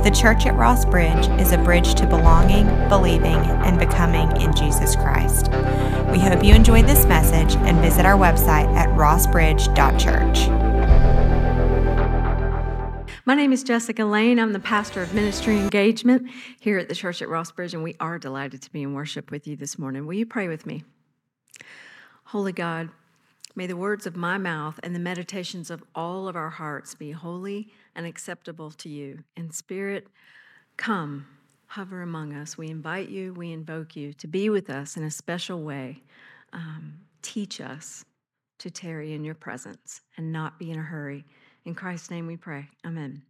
The Church at Ross Bridge is a bridge to belonging, believing, and becoming in Jesus Christ. We hope you enjoyed this message and visit our website at rossbridge.church. My name is Jessica Lane. I'm the pastor of ministry engagement here at the Church at Ross Bridge, and we are delighted to be in worship with you this morning. Will you pray with me? Holy God, may the words of my mouth and the meditations of all of our hearts be holy and acceptable to you. In spirit, come, hover among us. We invite you, we invoke you to be with us in a special way. Teach us to tarry in your presence and not be in a hurry. In Christ's name we pray. Amen.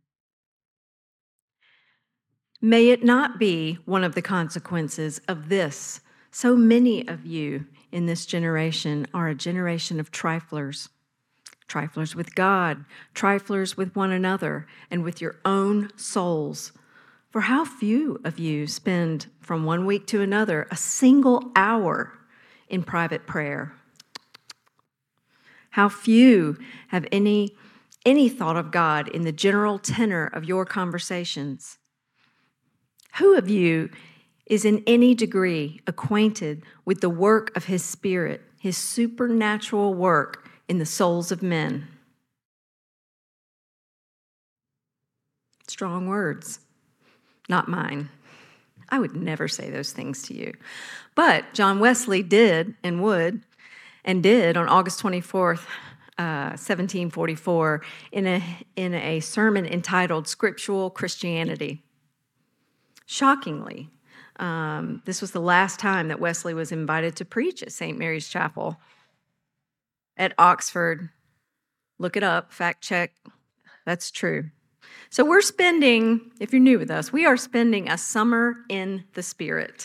May it not be one of the consequences of this. So many of you in this generation are a generation of triflers. Triflers with God, triflers with one another, and with your own souls. For how few of you spend from one week to another a single hour in private prayer? How few have any thought of God in the general tenor of your conversations? Who of you is in any degree acquainted with the work of His Spirit, His supernatural work in the souls of men? Strong words, not mine. I would never say those things to you. But John Wesley did and did on August 24th, 1744, in a sermon entitled Scriptural Christianity. Shockingly, this was the last time that Wesley was invited to preach at St. Mary's Chapel at Oxford. Look it up, fact check, that's true. So we're spending, if you're new with us, we are spending a summer in the Spirit.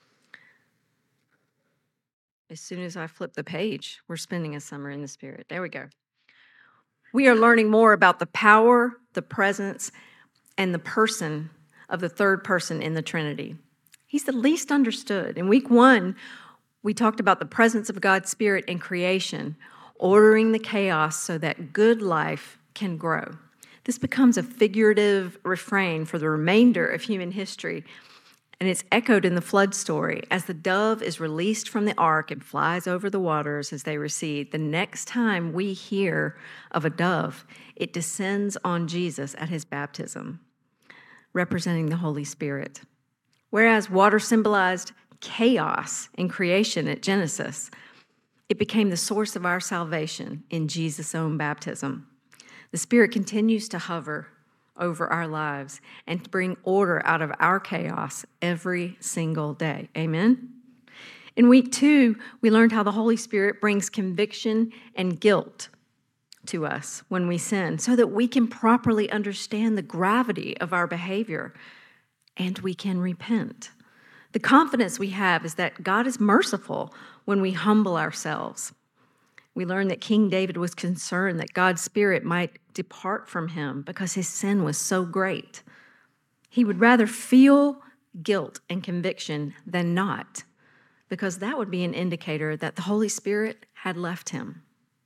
As soon as I flip the page, we're spending a summer in the Spirit. There we go. We are learning more about the power, the presence, and the person of the third person in the Trinity. He's the least understood. In week 1, we talked about the presence of God's Spirit in creation, ordering the chaos so that good life can grow. This becomes a figurative refrain for the remainder of human history, and it's echoed in the flood story as the dove is released from the ark and flies over the waters as they recede. The next time we hear of a dove, it descends on Jesus at his baptism, representing the Holy Spirit. Whereas water symbolized chaos in creation at Genesis, it became the source of our salvation in Jesus' own baptism. The Spirit continues to hover over our lives and to bring order out of our chaos every single day. Amen? In week 2, we learned how the Holy Spirit brings conviction and guilt to us when we sin so that we can properly understand the gravity of our behavior and we can repent. The confidence we have is that God is merciful when we humble ourselves. We learned that King David was concerned that God's Spirit might depart from him because his sin was so great. He would rather feel guilt and conviction than not, because that would be an indicator that the Holy Spirit had left him.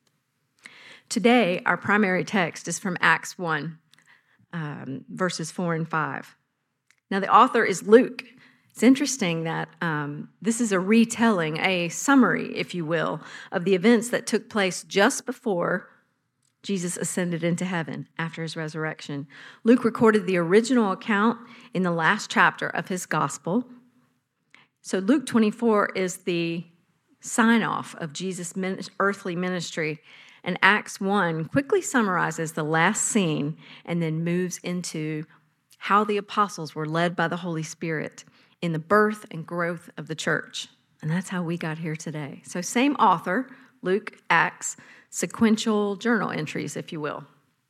Today, our primary text is from Acts 1, verses 4 and 5. Now, the author is Luke. It's interesting that this is a retelling, a summary, if you will, of the events that took place just before Jesus ascended into heaven after his resurrection. Luke recorded the original account in the last chapter of his gospel. So Luke 24 is the sign-off of Jesus' earthly ministry, and Acts 1 quickly summarizes the last scene and then moves into how the apostles were led by the Holy Spirit in the birth and growth of the church. And that's how we got here today. So same author, Luke, Acts, sequential journal entries, if you will.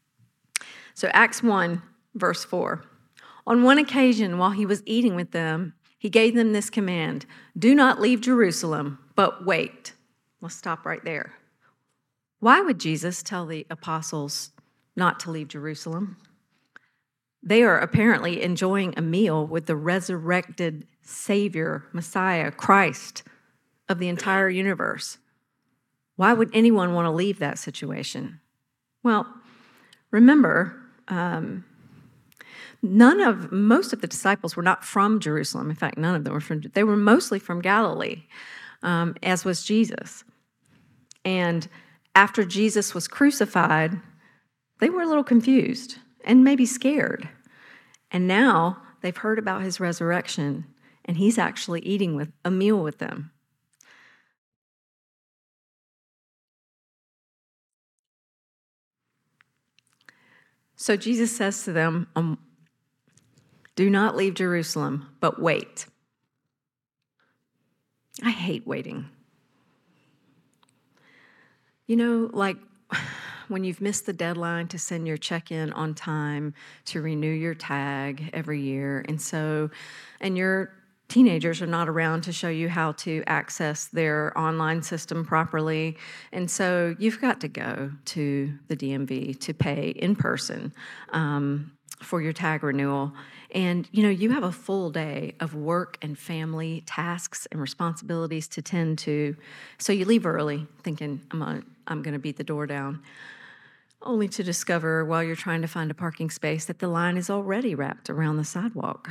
So Acts 1, verse 4. On one occasion, while he was eating with them, he gave them this command: do not leave Jerusalem, but wait. Let's stop right there. Why would Jesus tell the apostles not to leave Jerusalem? They are apparently enjoying a meal with the resurrected Savior, Messiah, Christ of the entire universe. Why would anyone want to leave that situation? Well, remember, Most of the disciples were not from Jerusalem. In fact, none of them they were mostly from Galilee, as was Jesus. And after Jesus was crucified, they were a little confused and maybe scared. And now they've heard about his resurrection, and he's actually eating a meal with them. So Jesus says to them, do not leave Jerusalem, but wait. I hate waiting. You know, like when you've missed the deadline to send your check-in on time, to renew your tag every year, and your teenagers are not around to show you how to access their online system properly, and so you've got to go to the DMV to pay in person for your tag renewal. And, you have a full day of work and family tasks and responsibilities to tend to. So you leave early thinking, I'm going to beat the door down, only to discover while you're trying to find a parking space that the line is already wrapped around the sidewalk.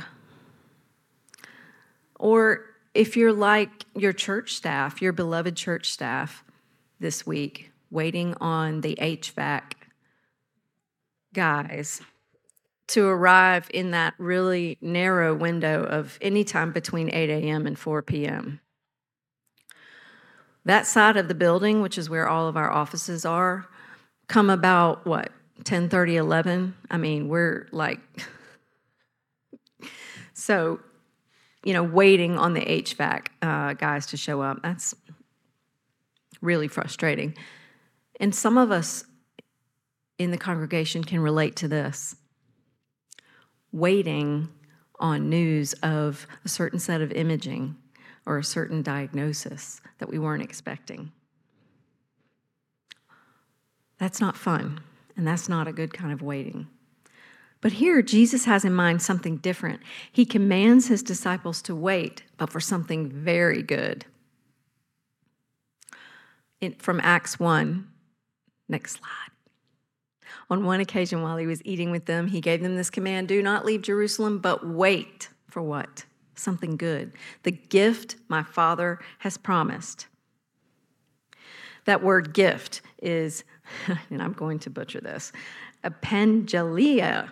Or if you're like your church staff, your beloved church staff this week, waiting on the HVAC guys to arrive in that really narrow window of any time between 8 a.m. and 4 p.m. That side of the building, which is where all of our offices are, come about, 10:30, 11? I mean, we're like... So, waiting on the HVAC guys to show up, that's really frustrating. And some of us in the congregation can relate to this. Waiting on news of a certain set of imaging or a certain diagnosis that we weren't expecting. That's not fun, and that's not a good kind of waiting. But here, Jesus has in mind something different. He commands his disciples to wait, but for something very good. From Acts 1, next slide. On one occasion, while he was eating with them, he gave them this command: do not leave Jerusalem, but wait for what? Something good. The gift my Father has promised. That word gift is, and I'm going to butcher this, epangelia,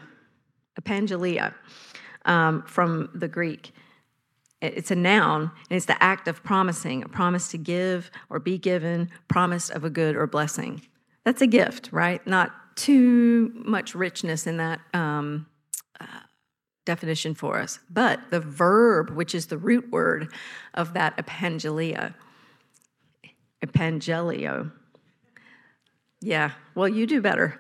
from the Greek. It's a noun, and it's the act of promising, a promise to give or be given, promise of a good or blessing. That's a gift, right? Not too much richness in that definition for us. But the verb, which is the root word of that epangelio. Yeah, well, you do better.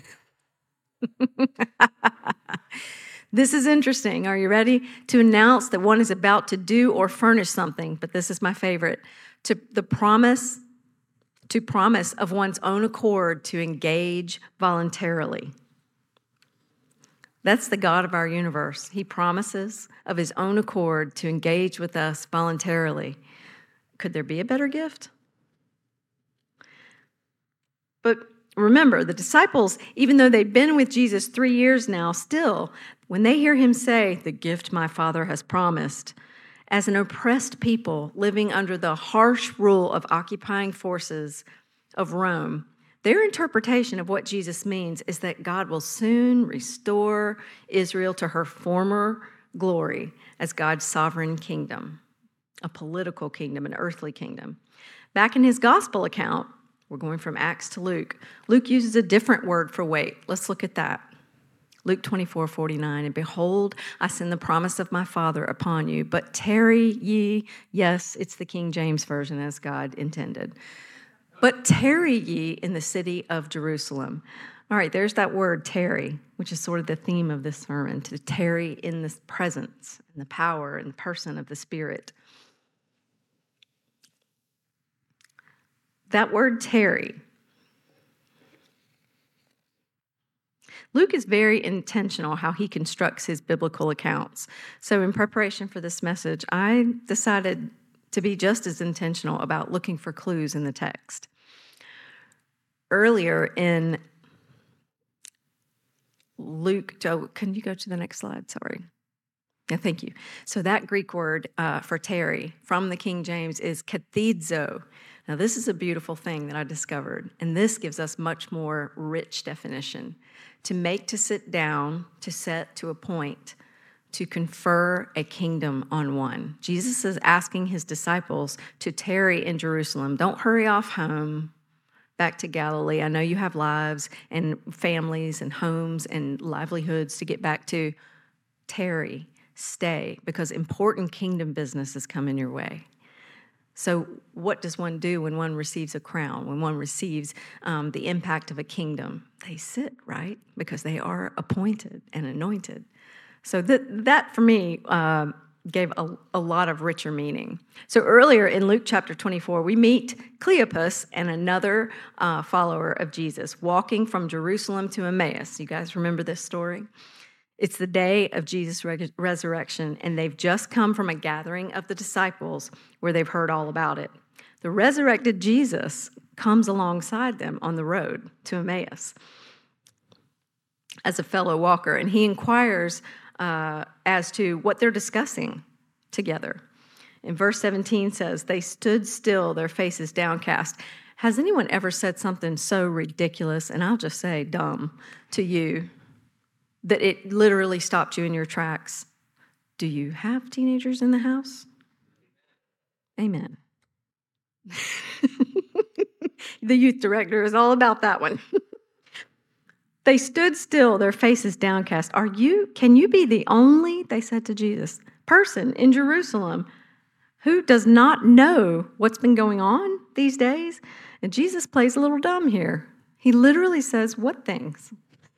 This is interesting. Are you ready? To announce that one is about to do or furnish something, but this is my favorite. To promise of one's own accord to engage voluntarily. That's the God of our universe. He promises of his own accord to engage with us voluntarily. Could there be a better gift? But remember, the disciples, even though they've been with Jesus 3 years now, still, when they hear him say, the gift my Father has promised, as an oppressed people living under the harsh rule of occupying forces of Rome, their interpretation of what Jesus means is that God will soon restore Israel to her former glory as God's sovereign kingdom, a political kingdom, an earthly kingdom. Back in his gospel account, we're going from Acts to Luke. Luke uses a different word for wait. Let's look at that. Luke 24:49, and behold, I send the promise of my Father upon you, but tarry ye, yes, it's the King James Version as God intended, but tarry ye in the city of Jerusalem. All right, there's that word tarry, which is sort of the theme of this sermon, to tarry in the presence and the power and the person of the Spirit. That word tarry. Luke is very intentional how he constructs his biblical accounts. So in preparation for this message, I decided to be just as intentional about looking for clues in the text. Earlier in Luke, Joe, can you go to the next slide? Sorry. Yeah, thank you. So that Greek word for tarry from the King James is kathizo. Now, this is a beautiful thing that I discovered, and this gives us much more rich definition. To make, to sit down, to set, to appoint, to confer a kingdom on one. Jesus is asking his disciples to tarry in Jerusalem. Don't hurry off home back to Galilee. I know you have lives and families and homes and livelihoods to get back to. Tarry, stay, because important kingdom business is coming your way. So what does one do when one receives a crown, when one receives the impact of a kingdom? They sit, right? Because they are appointed and anointed. So that for me gave a lot of richer meaning. So earlier in Luke chapter 24, we meet Cleopas and another follower of Jesus walking from Jerusalem to Emmaus. You guys remember this story? It's the day of Jesus' resurrection, and they've just come from a gathering of the disciples where they've heard all about it. The resurrected Jesus comes alongside them on the road to Emmaus as a fellow walker, and he inquires as to what they're discussing together. In verse 17 says, they stood still, their faces downcast. Has anyone ever said something so ridiculous, and I'll just say dumb, to you, that it literally stopped you in your tracks? Do you have teenagers in the house? Amen. The youth director is all about that one. They stood still, their faces downcast. Can you be the only, they said to Jesus, person in Jerusalem who does not know what's been going on these days? And Jesus plays a little dumb here. He literally says, what things?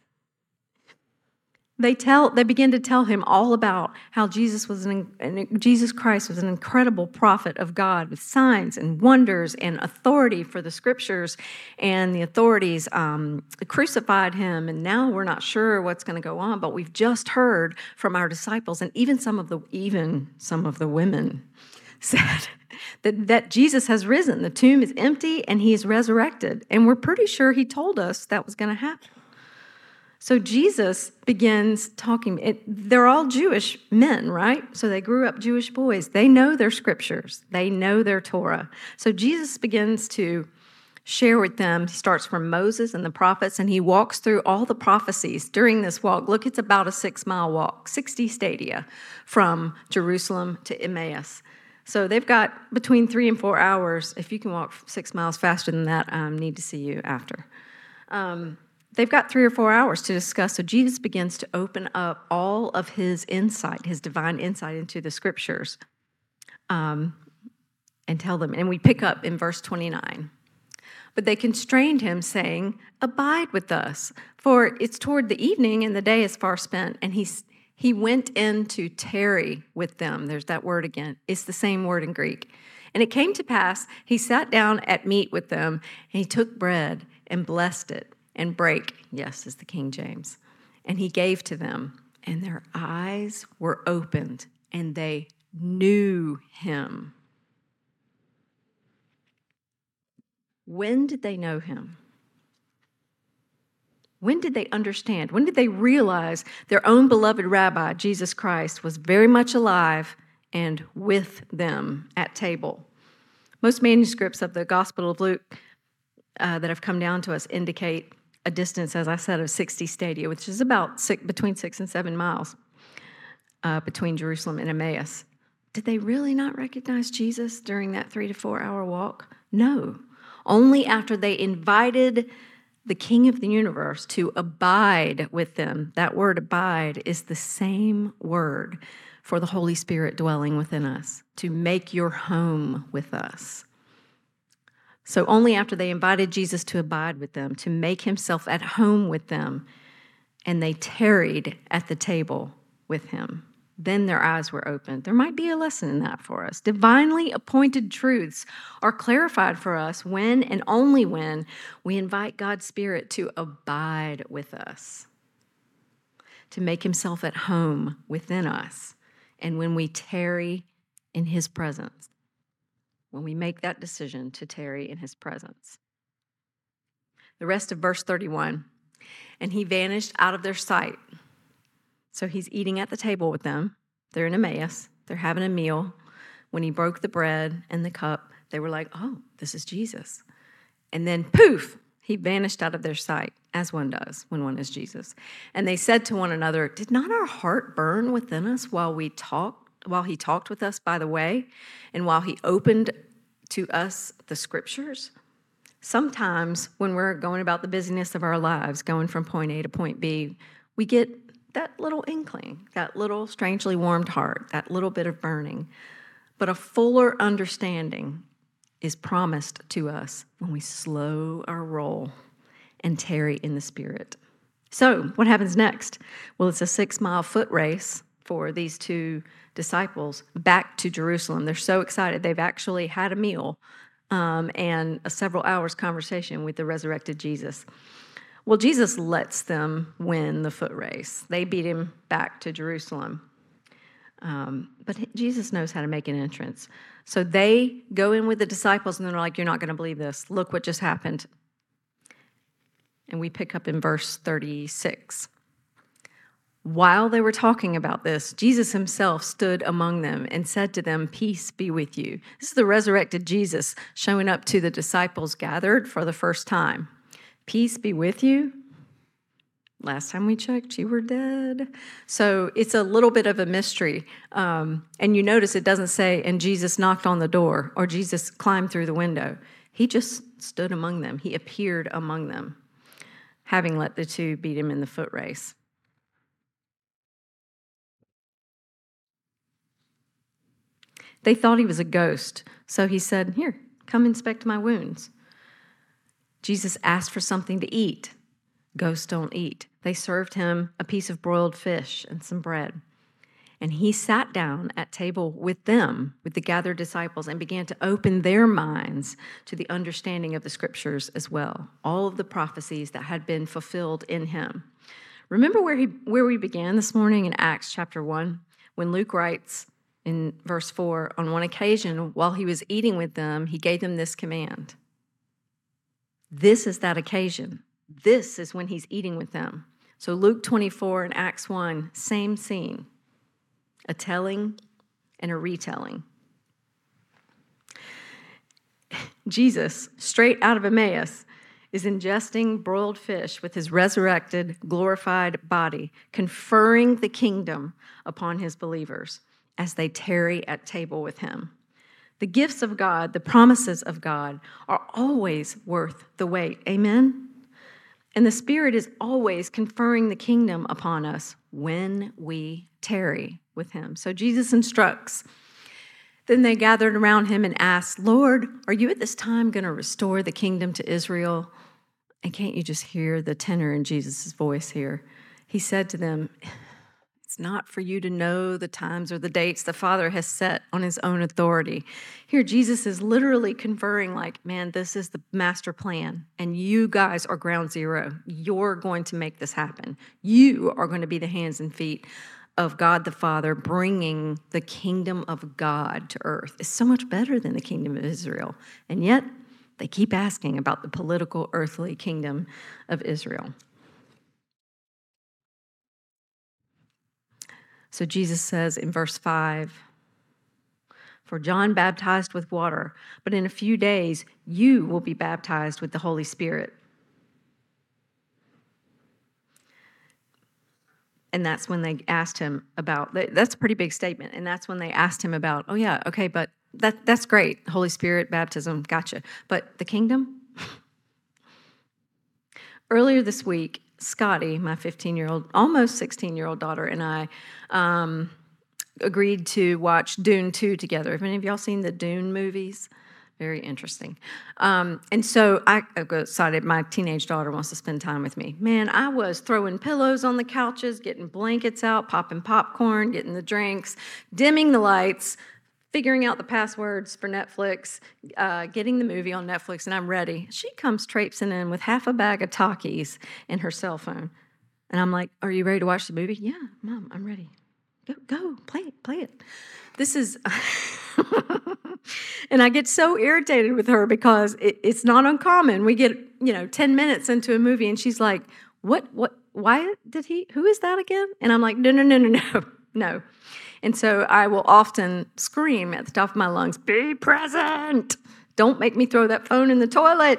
They begin to tell him all about how Jesus Christ was an incredible prophet of God with signs and wonders and authority for the scriptures, and the authorities crucified him, and now we're not sure what's going to go on, but we've just heard from our disciples, and even some of the women said that Jesus has risen. The tomb is empty and he is resurrected, and we're pretty sure he told us that was going to happen. So Jesus begins talking. They're all Jewish men, right? So they grew up Jewish boys. They know their scriptures. They know their Torah. So Jesus begins to share with them. He starts from Moses and the prophets, and he walks through all the prophecies during this walk. Look, it's about a 6-mile walk, 60 stadia from Jerusalem to Emmaus. So they've got between 3 and 4 hours. If you can walk 6 miles faster than that, I need to see you after. They've got 3 or 4 hours to discuss. So Jesus begins to open up all of his insight, his divine insight into the scriptures, and tell them. And we pick up in verse 29. But they constrained him, saying, abide with us, for it's toward the evening and the day is far spent. And he went in to tarry with them. There's that word again. It's the same word in Greek. And it came to pass, he sat down at meat with them, and he took bread and blessed it and brake, yes, is the King James, and he gave to them, and their eyes were opened, and they knew him. When did they know him? When did they understand? When did they realize their own beloved rabbi, Jesus Christ, was very much alive and with them at table? Most manuscripts of the Gospel of Luke that have come down to us indicate a distance, as I said, of 60 stadia, which is about between 6 and 7 miles between Jerusalem and Emmaus. Did they really not recognize Jesus during that 3 to 4 hour walk? No. Only after they invited the King of the universe to abide with them. That word abide is the same word for the Holy Spirit dwelling within us, to make your home with us. So only after they invited Jesus to abide with them, to make himself at home with them, and they tarried at the table with him, then their eyes were opened. There might be a lesson in that for us. Divinely appointed truths are clarified for us when and only when we invite God's Spirit to abide with us, to make himself at home within us, and when we tarry in his presence. When we make that decision to tarry in his presence. The rest of verse 31. and he vanished out of their sight. So he's eating at the table with them. They're in Emmaus. They're having a meal. When he broke the bread and the cup, they were like, oh, this is Jesus. And then poof, he vanished out of their sight, as one does when one is Jesus. And they said to one another, did not our heart burn within us while he talked with us by the way, and while he opened to us the scriptures? Sometimes when we're going about the busyness of our lives, going from point A to point B, we get that little inkling, that little strangely warmed heart, that little bit of burning. But a fuller understanding is promised to us when we slow our roll and tarry in the Spirit. So what happens next? Well, it's a 6-mile foot race for these two disciples back to Jerusalem. They're so excited. They've actually had a meal and a several hours conversation with the resurrected Jesus. Well, Jesus lets them win the foot race. They beat him back to Jerusalem. But Jesus knows how to make an entrance. So they go in with the disciples and they're like, you're not going to believe this. Look what just happened. And we pick up in verse 36. While they were talking about this, Jesus himself stood among them and said to them, peace be with you. This is the resurrected Jesus showing up to the disciples gathered for the first time. Peace be with you. Last time we checked, you were dead. So it's a little bit of a mystery. And you notice it doesn't say, and Jesus knocked on the door, or Jesus climbed through the window. He just stood among them. He appeared among them, having let the two beat him in the foot race. They thought he was a ghost, so he said, here, come inspect my wounds. Jesus asked for something to eat. Ghosts don't eat. They served him a piece of broiled fish and some bread. And he sat down at table with them, with the gathered disciples, and began to open their minds to the understanding of the scriptures as well, all of the prophecies that had been fulfilled in him. Remember where we began this morning in Acts chapter 1, when Luke writes in verse 4, on one occasion, while he was eating with them, he gave them this command. This is that occasion. This is when he's eating with them. So Luke 24 and Acts 1, same scene, a telling and a retelling. Jesus, straight out of Emmaus, is ingesting broiled fish with his resurrected, glorified body, conferring the kingdom upon his believers as they tarry at table with him. The gifts of God, the promises of God, are always worth the wait. Amen? And the Spirit is always conferring the kingdom upon us when we tarry with him. So Jesus instructs. Then they gathered around him and asked, Lord, are you at this time going to restore the kingdom to Israel? And can't you just hear the tenor in Jesus' voice here? He said to them, it's not for you to know the times or the dates the Father has set on his own authority. Here, Jesus is literally conferring like, man, this is the master plan, and you guys are ground zero. You're going to make this happen. You are going to be the hands and feet of God the Father, bringing the kingdom of God to earth. It's so much better than the kingdom of Israel. And yet, they keep asking about the political, earthly kingdom of Israel. So Jesus says in verse 5, for John baptized with water, but in a few days you will be baptized with the Holy Spirit. And that's when they asked him about, that's a pretty big statement, and that's when they asked him about, oh yeah, okay, but that's great, Holy Spirit, baptism, gotcha. But the kingdom? Earlier this week, Scotty, my 15-year-old, almost 16-year-old daughter, and I agreed to watch Dune 2 together. Have any of y'all seen the Dune movies? Very interesting. And so I got excited. My teenage daughter wants to spend time with me. Man, I was throwing pillows on the couches, getting blankets out, popping popcorn, getting the drinks, dimming the lights, figuring out the passwords for Netflix, getting the movie on Netflix, and I'm ready. She comes traipsing in with half a bag of Takis and her cell phone. And I'm like, are you ready to watch the movie? Yeah, Mom, I'm ready. Go, play it. This is, and I get so irritated with her because it's not uncommon. We get, 10 minutes into a movie and she's like, why did he, who is that again? And I'm like, no. And so I will often scream at the top of my lungs, be present. Don't make me throw that phone in the toilet.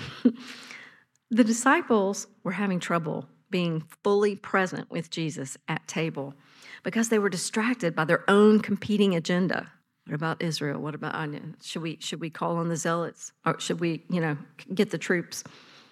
The disciples were having trouble being fully present with Jesus at table because they were distracted by their own competing agenda. What about Israel? What about Anya? Should we call on the zealots? Or should we, get the troops?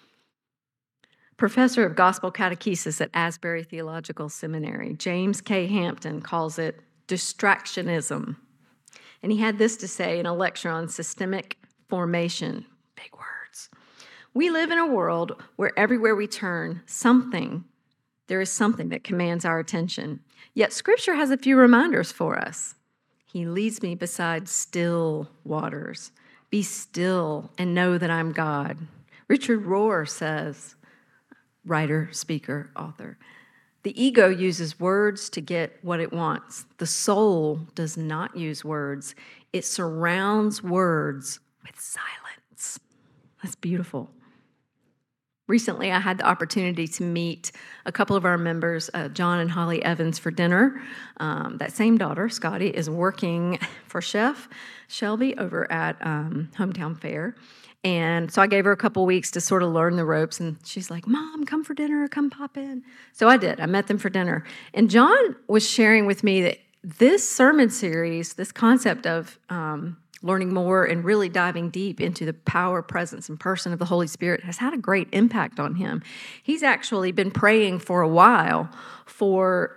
Professor of Gospel Catechesis at Asbury Theological Seminary, James K. Hampton, calls it distractionism. And he had this to say in a lecture on systemic formation. Big words. We live in a world where everywhere we turn, there is something that commands our attention. Yet Scripture has a few reminders for us. He leads me beside still waters. Be still and know that I'm God. Richard Rohr says, writer, speaker, author, the ego uses words to get what it wants. The soul does not use words. It surrounds words with silence. That's beautiful. Recently, I had the opportunity to meet a couple of our members, John and Holly Evans, for dinner. That same daughter, Scotty, is working for Chef Shelby over at Hometown Fair. And so I gave her a couple weeks to sort of learn the ropes. And she's like, Mom, come for dinner, come pop in. So I did. I met them for dinner. And John was sharing with me that this sermon series, this concept of learning more and really diving deep into the power, presence, and person of the Holy Spirit has had a great impact on him. He's actually been praying for a while for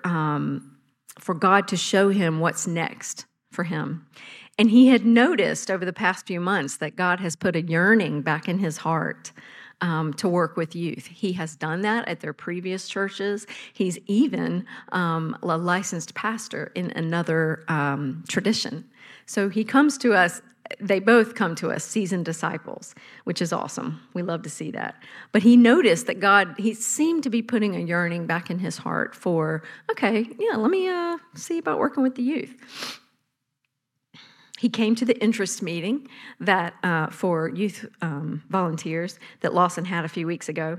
God to show him what's next for him. And he had noticed over the past few months that God has put a yearning back in his heart to work with youth. He has done that at their previous churches. He's even a licensed pastor in another tradition. So he comes to us, they both come to us, seasoned disciples, which is awesome. We love to see that. But he noticed that he seemed to be putting a yearning back in his heart for, let me see about working with the youth. He came to the interest meeting that for youth volunteers that Lawson had a few weeks ago.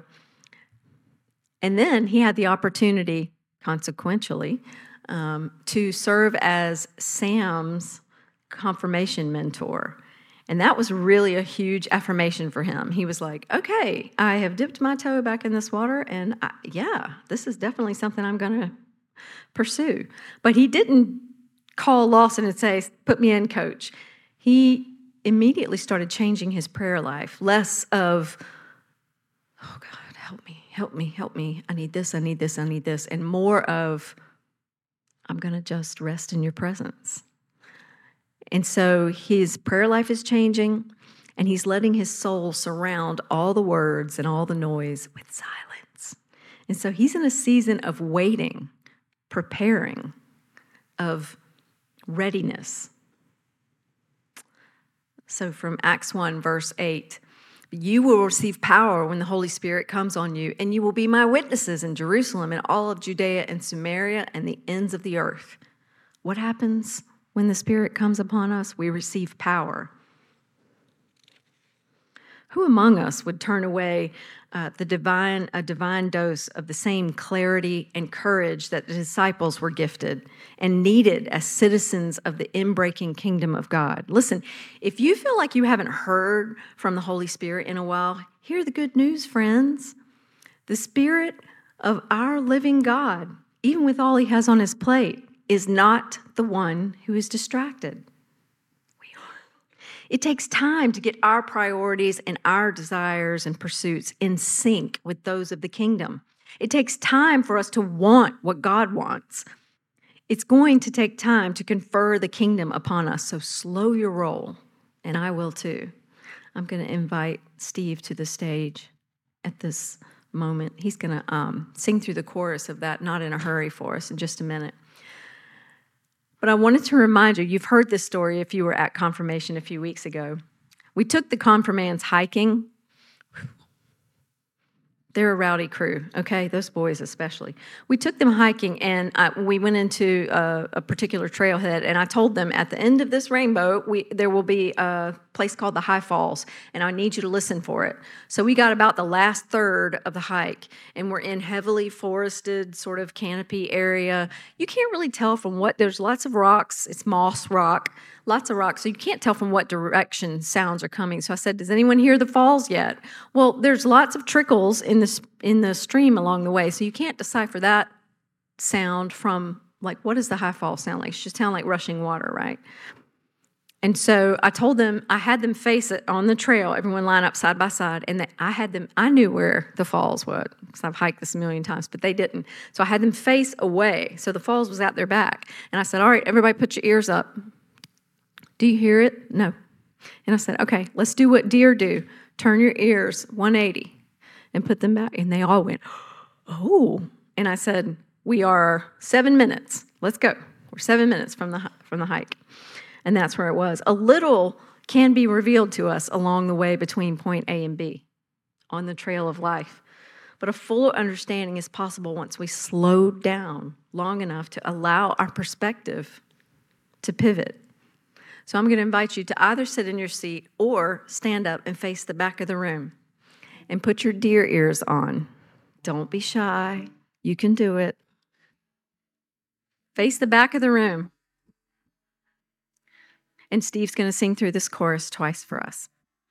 And then he had the opportunity, consequentially, to serve as Sam's confirmation mentor. And that was really a huge affirmation for him. He was like, okay, I have dipped my toe back in this water, and this is definitely something I'm going to pursue. But he didn't call Lawson and say, put me in, coach. He immediately started changing his prayer life, less of, oh God, help me. I need this, and more of, I'm going to just rest in your presence. And so his prayer life is changing, and he's letting his soul surround all the words and all the noise with silence. And so he's in a season of waiting, preparing, of readiness. So from Acts 1, verse 8, you will receive power when the Holy Spirit comes on you, and you will be my witnesses in Jerusalem and all of Judea and Samaria and the ends of the earth. What happens when the Spirit comes upon us? We receive power. Who among us would turn away a divine dose of the same clarity and courage that the disciples were gifted and needed as citizens of the inbreaking kingdom of God? Listen, if you feel like you haven't heard from the Holy Spirit in a while, hear the good news, friends. The Spirit of our living God, even with all he has on his plate, is not the one who is distracted. It takes time to get our priorities and our desires and pursuits in sync with those of the kingdom. It takes time for us to want what God wants. It's going to take time to confer the kingdom upon us, so slow your roll, and I will too. I'm going to invite Steve to the stage at this moment. He's going to sing through the chorus of that, Not in a Hurry, for us in just a minute. But I wanted to remind you, you've heard this story if you were at confirmation a few weeks ago. We took the confirmands hiking. They're a rowdy crew, okay? Those boys especially. We took them hiking, and we went into a particular trailhead, and I told them at the end of this rainbow, there will be a place called the High Falls, and I need you to listen for it. So we got about the last third of the hike, and we're in heavily forested sort of canopy area. You can't really tell from there's lots of rocks. It's moss rock, lots of rocks, so you can't tell from what direction sounds are coming. So I said, does anyone hear the falls yet? Well, there's lots of trickles in the stream along the way, so you can't decipher that sound from, like, what does the high fall sound like? It should sound like rushing water, right? And so I told them, I had them face it on the trail, everyone line up side by side, and I knew where the falls were, because I've hiked this a million times, but they didn't. So I had them face away, so the falls was out their back. And I said, all right, everybody put your ears up. Do you hear it? No. And I said, okay, let's do what deer do. Turn your ears 180 and put them back. And they all went, oh. And I said, we are 7 minutes. Let's go. We're 7 minutes from the hike. And that's where it was. A little can be revealed to us along the way between point A and B on the trail of life. But a fuller understanding is possible once we slow down long enough to allow our perspective to pivot. So I'm going to invite you to either sit in your seat or stand up and face the back of the room and put your deer ears on. Don't be shy. You can do it. Face the back of the room. And Steve's going to sing through this chorus twice for us.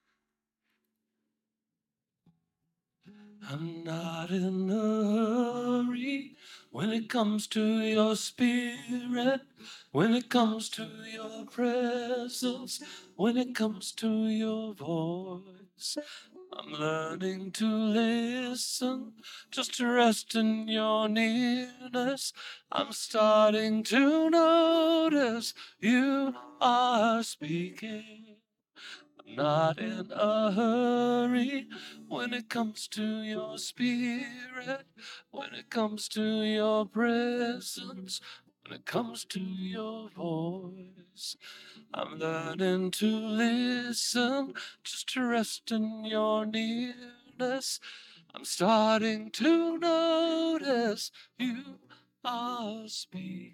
I'm not in a hurry when it comes to your spirit, when it comes to your presence, when it comes to your voice. I'm learning to listen, just to rest in your nearness. I'm starting to notice you are speaking. I'm not in a hurry when it comes to your spirit, when it comes to your presence, when it comes to your voice. I'm learning to listen, just to rest in your nearness. I'm starting to notice you are speaking.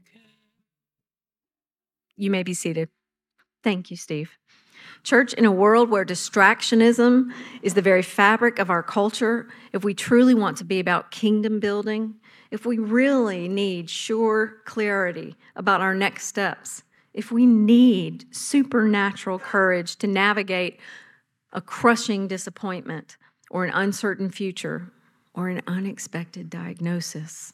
You may be seated. Thank you, Steve. Church, in a world where distractionism is the very fabric of our culture, if we truly want to be about kingdom building, if we really need sure clarity about our next steps, if we need supernatural courage to navigate a crushing disappointment or an uncertain future or an unexpected diagnosis,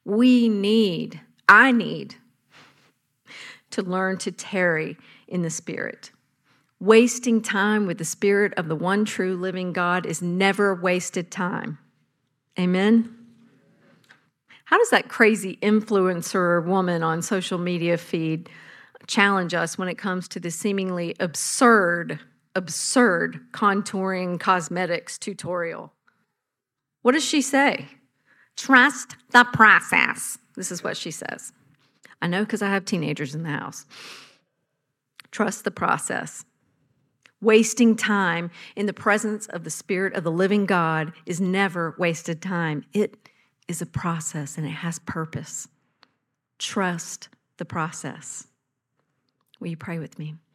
I need to learn to tarry in the Spirit. Wasting time with the Spirit of the one true living God is never wasted time. Amen? How does that crazy influencer woman on social media feed challenge us when it comes to the seemingly absurd contouring cosmetics tutorial? What does she say? Trust the process. This is what she says. I know because I have teenagers in the house. Trust the process. Wasting time in the presence of the Spirit of the living God is never wasted time. It is a process and it has purpose. Trust the process. Will you pray with me?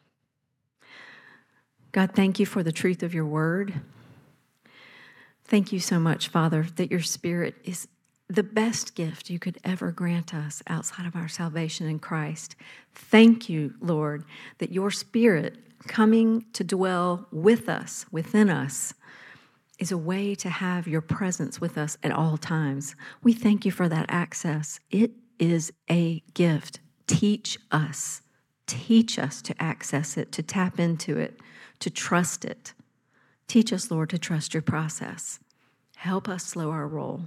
God, thank you for the truth of your word. Thank you so much, Father, that your Spirit is the best gift you could ever grant us outside of our salvation in Christ. Thank you, Lord, that your Spirit coming to dwell with us, within us, is a way to have your presence with us at all times. We thank you for that access. It is a gift. Teach us to access it, to tap into it, to trust it. Teach us, Lord, to trust your process. Help us slow our roll.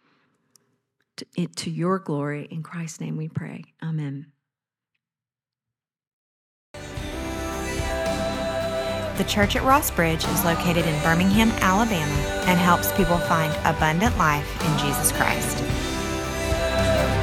To your glory, in Christ's name we pray. Amen. The church at Ross Bridge is located in Birmingham, Alabama, and helps people find abundant life in Jesus Christ.